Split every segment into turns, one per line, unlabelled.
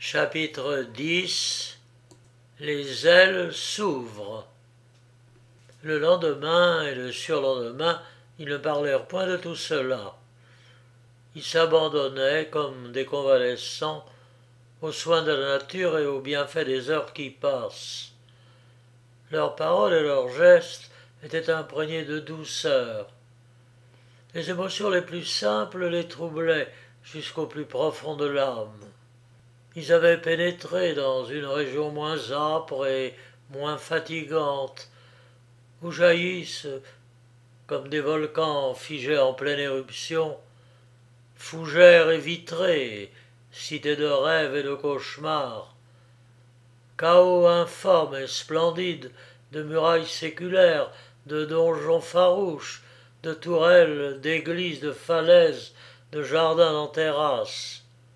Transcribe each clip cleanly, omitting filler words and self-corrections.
Chapitre 10. Les ailes s'ouvrent. Le lendemain et le surlendemain, ils ne parlèrent point de tout cela. Ils s'abandonnaient, comme des convalescents, aux soins de la nature et aux bienfaits des heures qui passent. Leurs paroles et leurs gestes étaient imprégnés de douceur. Les émotions les plus simples les troublaient jusqu'au plus profond de l'âme. Ils avaient pénétré dans une région moins âpre et moins fatigante, où jaillissent, comme des volcans figés en pleine éruption, fougères et vitrées, cités de rêves et de cauchemars, chaos informe et splendide de murailles séculaires, de donjons farouches, de tourelles, d'églises, de falaises, de jardins en terrasses.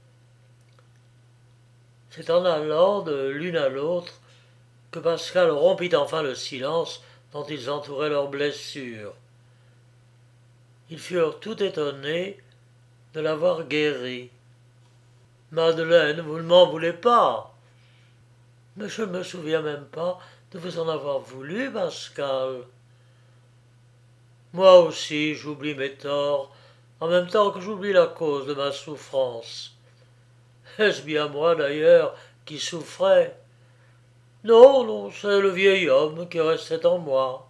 C'est en allant de l'une à l'autre que Pascal rompit enfin le silence dont ils entouraient leurs blessures. Ils furent tout étonnés de l'avoir guéri. « Madeleine, vous ne m'en voulez pas ?»« Mais je ne me souviens même pas de vous en avoir voulu, Pascal. »« Moi aussi, j'oublie mes torts, en même temps que j'oublie la cause de ma souffrance. Est-ce bien moi, d'ailleurs, qui souffrais ? Non, non, c'est le vieil homme qui restait en moi.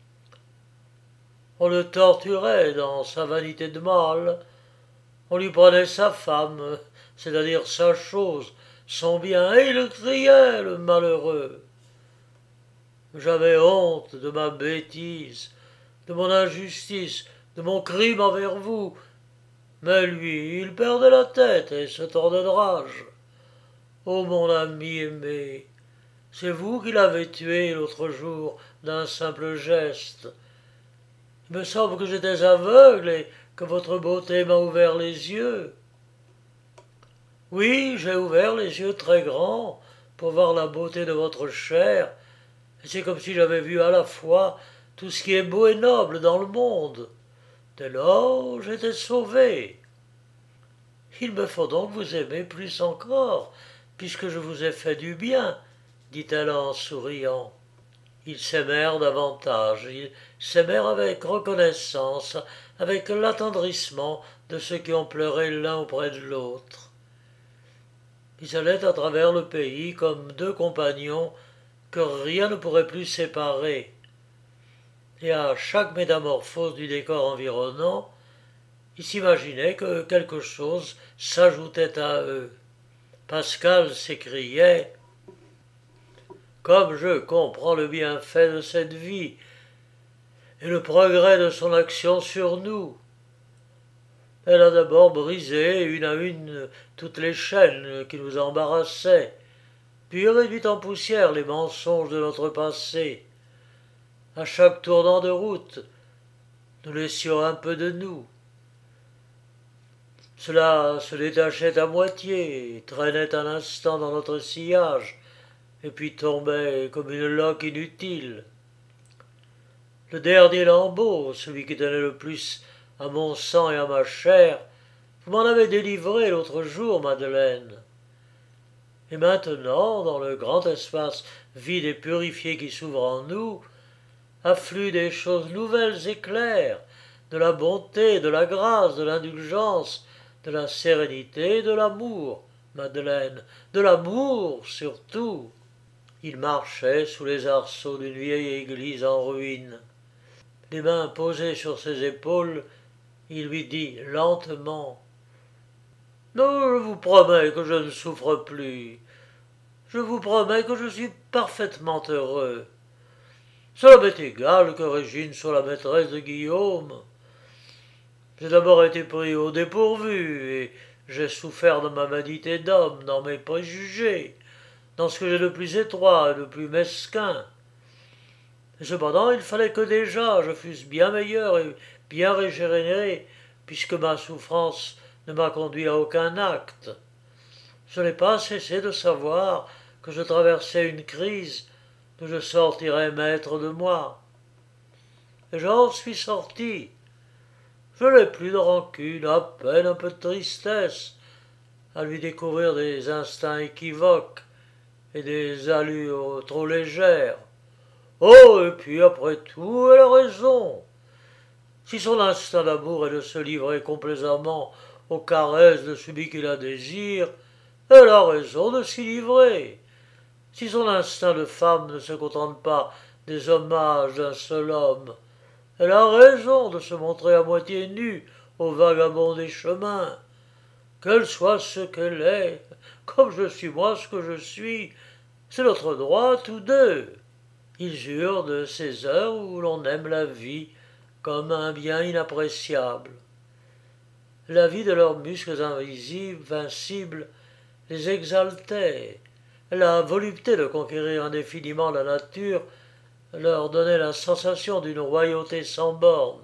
On le torturait dans sa vanité de mâle, on lui prenait sa femme, c'est-à-dire sa chose, son bien, et il criait, le malheureux. J'avais honte de ma bêtise, de mon injustice, de mon crime envers vous, mais lui, il perdait la tête et se tordait de rage. Ô mon ami aimé, c'est vous qui l'avez tué l'autre jour d'un simple geste. Il me semble que j'étais aveugle et que votre beauté m'a ouvert les yeux. Oui, j'ai ouvert les yeux très grands pour voir la beauté de votre chair, et c'est comme si j'avais vu à la fois tout ce qui est beau et noble dans le monde. Dès lors, j'étais sauvé. Il me faut donc vous aimer plus encore, puisque je vous ai fait du bien, dit-elle en souriant. Ils s'aimèrent davantage, ils s'aimèrent avec reconnaissance, avec l'attendrissement de ceux qui ont pleuré l'un auprès de l'autre. Ils allaient à travers le pays comme deux compagnons que rien ne pourrait plus séparer. Et à chaque métamorphose du décor environnant, ils s'imaginaient que quelque chose s'ajoutait à eux. Pascal s'écriait « Comme je comprends le bienfait de cette vie et le progrès de son action sur nous. Elle a d'abord brisé une à une toutes les chaînes qui nous embarrassaient, puis réduit en poussière les mensonges de notre passé. À chaque tournant de route, nous laissions un peu de nous. Cela se détachait à moitié, traînait un instant dans notre sillage, et puis tombait comme une loque inutile. Le dernier lambeau, celui qui tenait le plus à mon sang et à ma chair, vous m'en avez délivré l'autre jour, Madeleine. Et maintenant, dans le grand espace vide et purifié qui s'ouvre en nous, affluent des choses nouvelles et claires, de la bonté, de la grâce, de l'indulgence, de la sérénité et de l'amour, Madeleine, de l'amour surtout. Il marchait sous les arceaux d'une vieille église en ruine. Les mains posées sur ses épaules, il lui dit lentement « Non, je vous promets que je ne souffre plus. Je vous promets que je suis parfaitement heureux. Cela m'est égal que Régine soit la maîtresse de Guillaume. J'ai d'abord été pris au dépourvu, et j'ai souffert de ma vanité d'homme, dans mes préjugés, dans ce que j'ai de plus étroit et de plus mesquin. Et cependant, il fallait que déjà je fusse bien meilleur et bien régénéré, puisque ma souffrance ne m'a conduit à aucun acte. Je n'ai pas cessé de savoir que je traversais une crise d'où je sortirais maître de moi. Et j'en suis sorti. Je n'ai plus de rancune, à peine un peu de tristesse, à lui découvrir des instincts équivoques et des allures trop légères. Oh, et puis après tout, elle a raison. Si son instinct d'amour est de se livrer complaisamment aux caresses de celui qui la désire, elle a raison de s'y livrer. Si son instinct de femme ne se contente pas des hommages d'un seul homme, elle a raison de se montrer à moitié nue aux vagabonds des chemins. Qu'elle soit ce qu'elle est, comme je suis moi ce que je suis, c'est notre droit tous deux. Ils jurent de ces heures où l'on aime la vie comme un bien inappréciable. La vie de leurs muscles invisibles, invincibles, les exaltait. La volupté de conquérir indéfiniment la nature leur donnait la sensation d'une royauté sans bornes.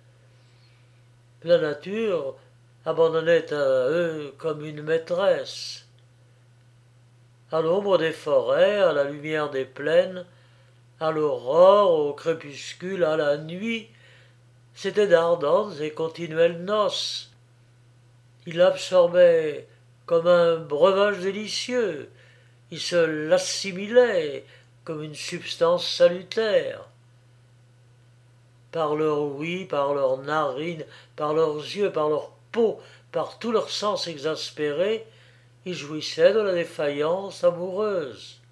La nature abandonnait à eux comme une maîtresse. À l'ombre des forêts, à la lumière des plaines, à l'aurore, au crépuscule, à la nuit, c'étaient d'ardentes et continuelles noces. Il l'absorbait comme un breuvage délicieux, il se l'assimilait comme une substance salutaire. Par leur ouïe, par leurs narines, par leurs yeux, par leur peau, par tous leurs sens exaspérés, ils jouissaient de la défaillance amoureuse.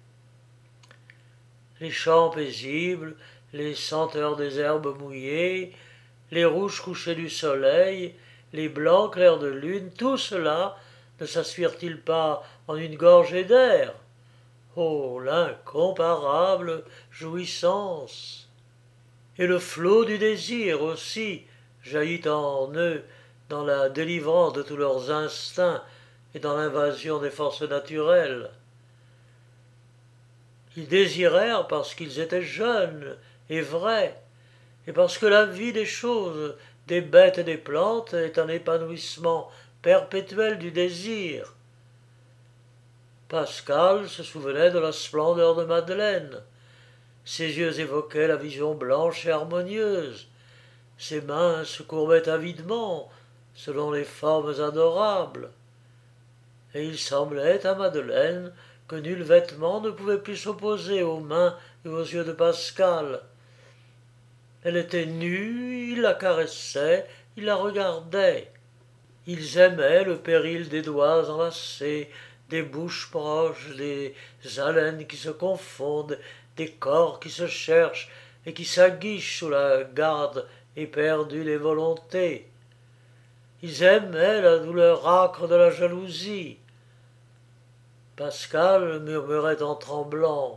Les champs paisibles, les senteurs des herbes mouillées, les rouges couchers du soleil, les blancs clairs de lune, tout cela ne s'aspire-t-il pas en une gorgée d'air? Oh, l'incomparable jouissance! Et le flot du désir aussi jaillit en eux dans la délivrance de tous leurs instincts et dans l'invasion des forces naturelles. Ils désirèrent parce qu'ils étaient jeunes et vrais, et parce que la vie des choses, des bêtes et des plantes est un épanouissement perpétuel du désir. Pascal se souvenait de la splendeur de Madeleine. Ses yeux évoquaient la vision blanche et harmonieuse. Ses mains se courbaient avidement, selon les formes adorables. Et il semblait à Madeleine que nul vêtement ne pouvait plus s'opposer aux mains et aux yeux de Pascal. Elle était nue, il la caressait, il la regardait. Ils aimaient le péril des doigts enlacés, des bouches proches, des haleines qui se confondent, des corps qui se cherchent et qui s'aguichent sous la garde éperdue des volontés. Ils aimaient la douleur âcre de la jalousie. Pascal murmurait en tremblant.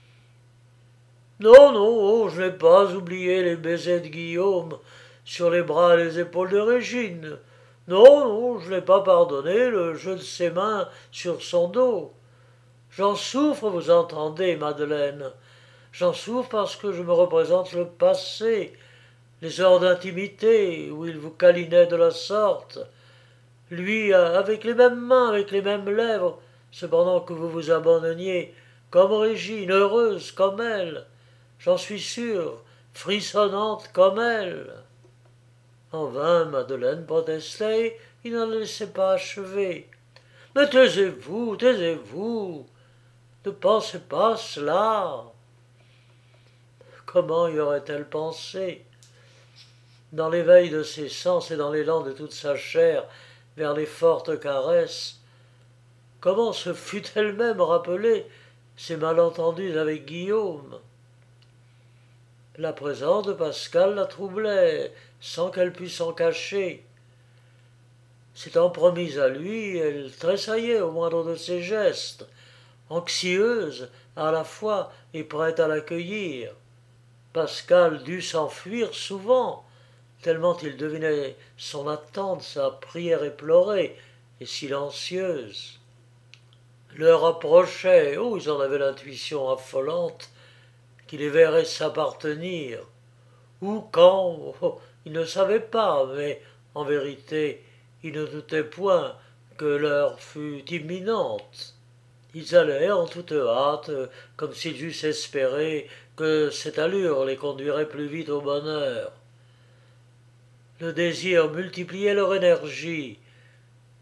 Non, non, oh, je n'ai pas oublié les baisers de Guillaume sur les bras et les épaules de Régine. Non, non, je n'ai pas pardonné le jeu de ses mains sur son dos. J'en souffre, vous entendez, Madeleine. J'en souffre parce que je me représente le passé, les heures d'intimité où il vous câlinait de la sorte. Lui, avec les mêmes mains, avec les mêmes lèvres, cependant que vous vous abandonniez, comme Régine, heureuse comme elle, j'en suis sûr, frissonnante comme elle. En vain, Madeleine protestait, il ne la laissait pas achever. Mais taisez-vous, taisez-vous, ne pensez pas à cela. Comment y aurait-elle pensé? Dans l'éveil de ses sens et dans l'élan de toute sa chair vers les fortes caresses, comment se fût elle-même rappelé ses malentendus avec Guillaume? La présence de Pascal la troublait, sans qu'elle pût s'en cacher. S'étant promise à lui, elle tressaillait au moindre de ses gestes, anxieuse à la fois et prête à l'accueillir. Pascal dut s'enfuir souvent, tellement il devinait son attente, sa prière éplorée et silencieuse. L'heure approchait, oh, ils en avaient l'intuition affolante, qui les verrait s'appartenir. Ou quand, oh, ils ne savaient pas, mais en vérité, ils ne doutaient point que l'heure fût imminente. Ils allaient en toute hâte, comme s'ils eussent espéré que cette allure les conduirait plus vite au bonheur. Le désir multipliait leur énergie.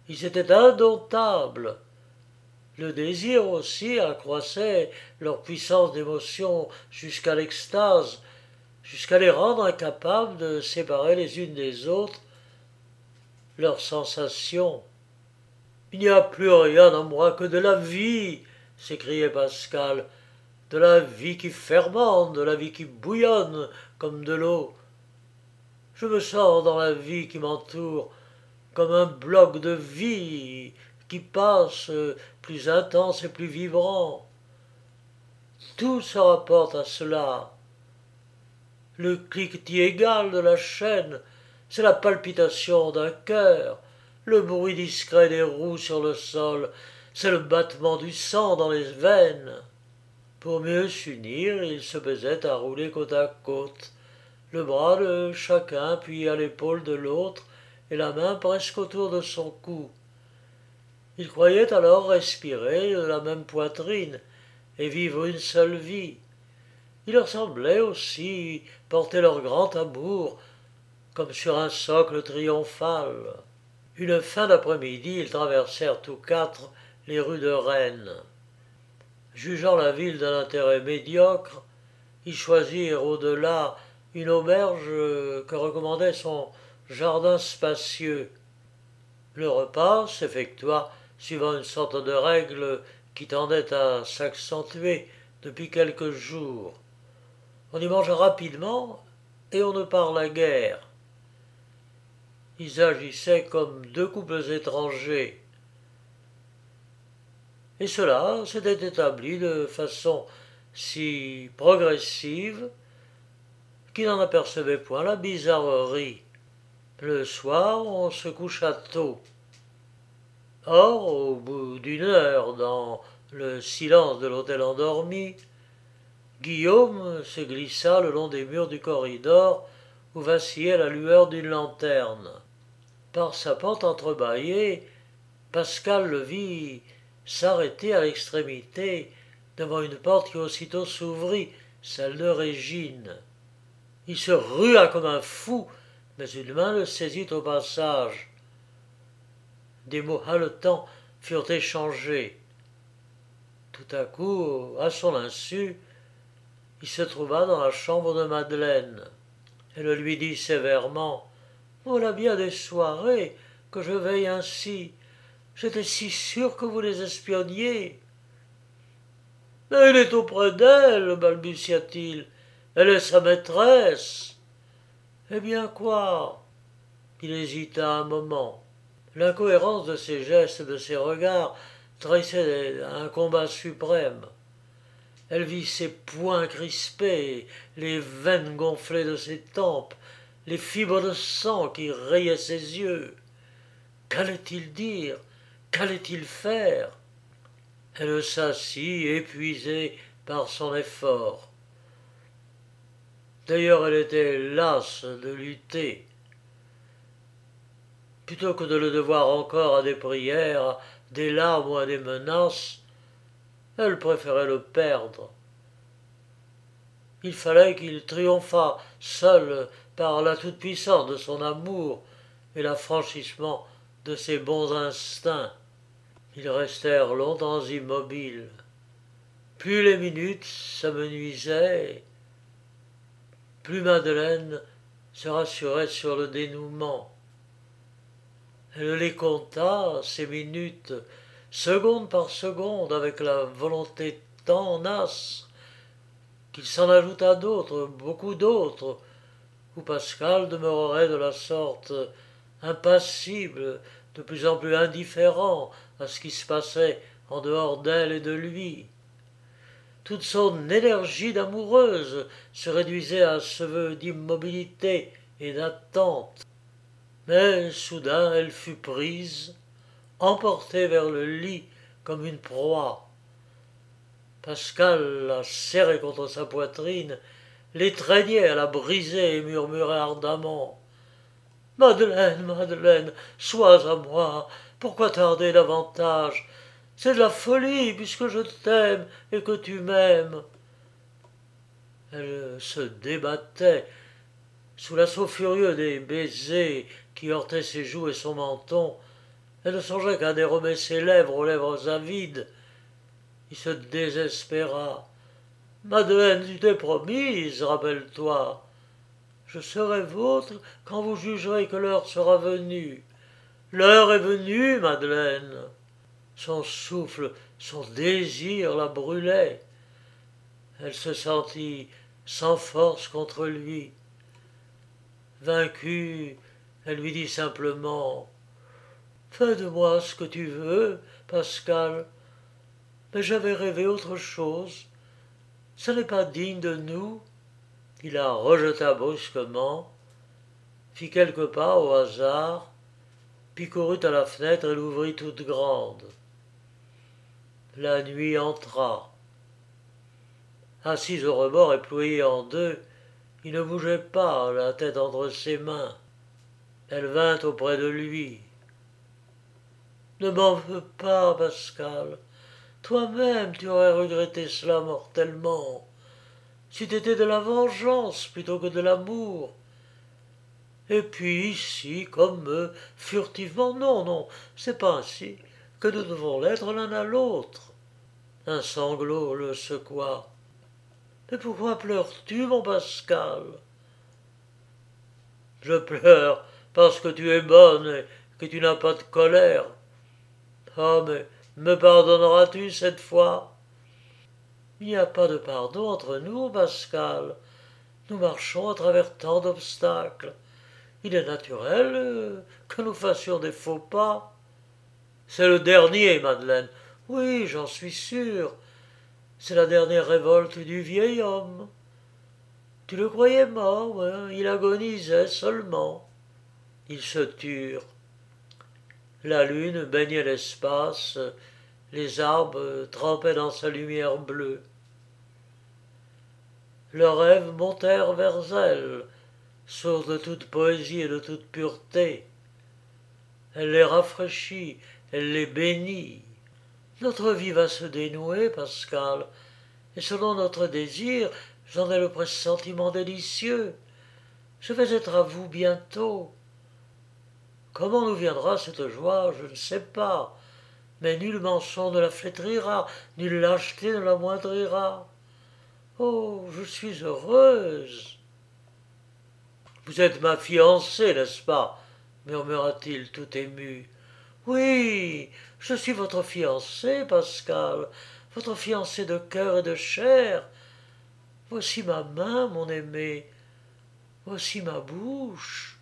Ils étaient indomptables. Le désir aussi accroissait leur puissance d'émotion jusqu'à l'extase, jusqu'à les rendre incapables de séparer les unes des autres leurs sensations. Il n'y a plus rien en moi que de la vie, s'écriait Pascal, de la vie qui fermente, de la vie qui bouillonne comme de l'eau. Je me sens dans la vie qui m'entoure comme un bloc de vie qui passe, plus intense et plus vibrant. Tout se rapporte à cela. Le cliquetis égal de la chaîne, c'est la palpitation d'un cœur. Le bruit discret des roues sur le sol, c'est le battement du sang dans les veines. Pour mieux s'unir, ils se baisaient à rouler côte à côte, le bras de chacun appuyé à l'épaule de l'autre et la main presque autour de son cou. Ils croyaient alors respirer de la même poitrine et vivre une seule vie. Il leur semblait aussi porter leur grand amour comme sur un socle triomphal. Une fin d'après-midi, ils traversèrent tous quatre les rues de Rennes. Jugeant la ville d'un intérêt médiocre, ils choisirent au-delà une auberge que recommandait son jardin spacieux. Le repas s'effectua suivant une sorte de règle qui tendait à s'accentuer depuis quelques jours. On y mange rapidement et on ne parla guère. Ils agissaient comme deux couples étrangers. Et cela s'était établi de façon si progressive qu'ils n'en apercevaient point la bizarrerie. Le soir, on se coucha tôt. Or, au bout d'une heure, dans le silence de l'hôtel endormi, Guillaume se glissa le long des murs du corridor où vacillait la lueur d'une lanterne. Par sa pente entrebâillée, Pascal le vit s'arrêter à l'extrémité devant une porte qui aussitôt s'ouvrit, celle de Régine. Il se rua comme un fou, mais une main le saisit au passage. Des mots haletants furent échangés. Tout à coup, à son insu, il se trouva dans la chambre de Madeleine. Elle lui dit sévèrement « Voilà bien des soirées que je veille ainsi. J'étais si sûr que vous les espionniez. » « Mais elle est auprès d'elle, balbutia-t-il. Elle est sa maîtresse. » « Eh bien quoi ?» Il hésita un moment. L'incohérence de ses gestes et de ses regards trahissait un combat suprême. Elle vit ses poings crispés, les veines gonflées de ses tempes, les fibres de sang qui rayaient ses yeux. Qu'allait-il dire? Qu'allait-il faire? Elle s'assit, épuisée par son effort. D'ailleurs, elle était lasse de lutter. Plutôt que de le devoir encore à des prières, à des larmes ou à des menaces, elle préférait le perdre. Il fallait qu'il triomphât seul par la toute-puissance de son amour et l'affranchissement de ses bons instincts. Ils restèrent longtemps immobiles. Plus les minutes s'amenuisaient, plus Madeleine se rassurait sur le dénouement. Elle les compta, ces minutes, seconde par seconde, avec la volonté tenace qu'il s'en ajouta d'autres, beaucoup d'autres, où Pascal demeurerait de la sorte impassible, de plus en plus indifférent à ce qui se passait en dehors d'elle et de lui. Toute son énergie d'amoureuse se réduisait à ce vœu d'immobilité et d'attente. Mais soudain elle fut prise, emportée vers le lit comme une proie. Pascal la serrait contre sa poitrine, l'étreignait à la briser et murmurait ardemment « Madeleine, Madeleine, sois à moi, pourquoi tarder davantage? C'est de la folie, puisque je t'aime et que tu m'aimes. » Elle se débattait sous l'assaut furieux des baisers qui heurtaient ses joues et son menton, Elle ne songeait qu'à dérober ses lèvres aux lèvres avides. Il se désespéra. Madeleine, tu t'es promise, rappelle-toi. Je serai vôtre quand vous jugerez que l'heure sera venue. L'heure est venue, Madeleine. Son souffle, son désir la brûlait. Elle se sentit sans force contre lui. Vaincue, elle lui dit simplement « Fais de moi ce que tu veux, Pascal, mais j'avais rêvé autre chose. Ce n'est pas digne de nous. » Il la rejeta brusquement, fit quelques pas au hasard, puis courut à la fenêtre et l'ouvrit toute grande. La nuit entra. Assis au rebord et plié en deux, il ne bougeait pas, la tête entre ses mains. Elle vint auprès de lui. « Ne m'en veux pas, Pascal. Toi-même, tu aurais regretté cela mortellement. C'eût été de la vengeance plutôt que de l'amour. Et puis ici, comme eux, furtivement, non, non, c'est pas ainsi que nous devons l'être l'un à l'autre. » Un sanglot le secoua. « Mais pourquoi pleures-tu, mon Pascal ?»« Je pleure parce que tu es bonne et que tu n'as pas de colère. Ah, mais me pardonneras-tu cette fois ?»« Il n'y a pas de pardon entre nous, Pascal. Nous marchons à travers tant d'obstacles. Il est naturel que nous fassions des faux pas. »« C'est le dernier, Madeleine. »« Oui, j'en suis sûr. C'est la dernière révolte du vieil homme. Tu le croyais mort, hein, il agonisait seulement. » Ils se turent. La lune baignait l'espace, les arbres trempaient dans sa lumière bleue. Leurs rêves montèrent vers elle, source de toute poésie et de toute pureté. Elle les rafraîchit, elle les bénit. Notre vie va se dénouer, Pascal, et selon notre désir, j'en ai le pressentiment délicieux. Je vais être à vous bientôt. Comment nous viendra cette joie, je ne sais pas, mais nul mensonge ne la flétrira, nulle lâcheté ne l'amoindrira. Oh, je suis heureuse. Vous êtes ma fiancée, n'est-ce pas? Murmura-t-il tout ému. Oui, je suis votre fiancée, Pascal, votre fiancée de cœur et de chair. Voici ma main, mon aimé, voici ma bouche.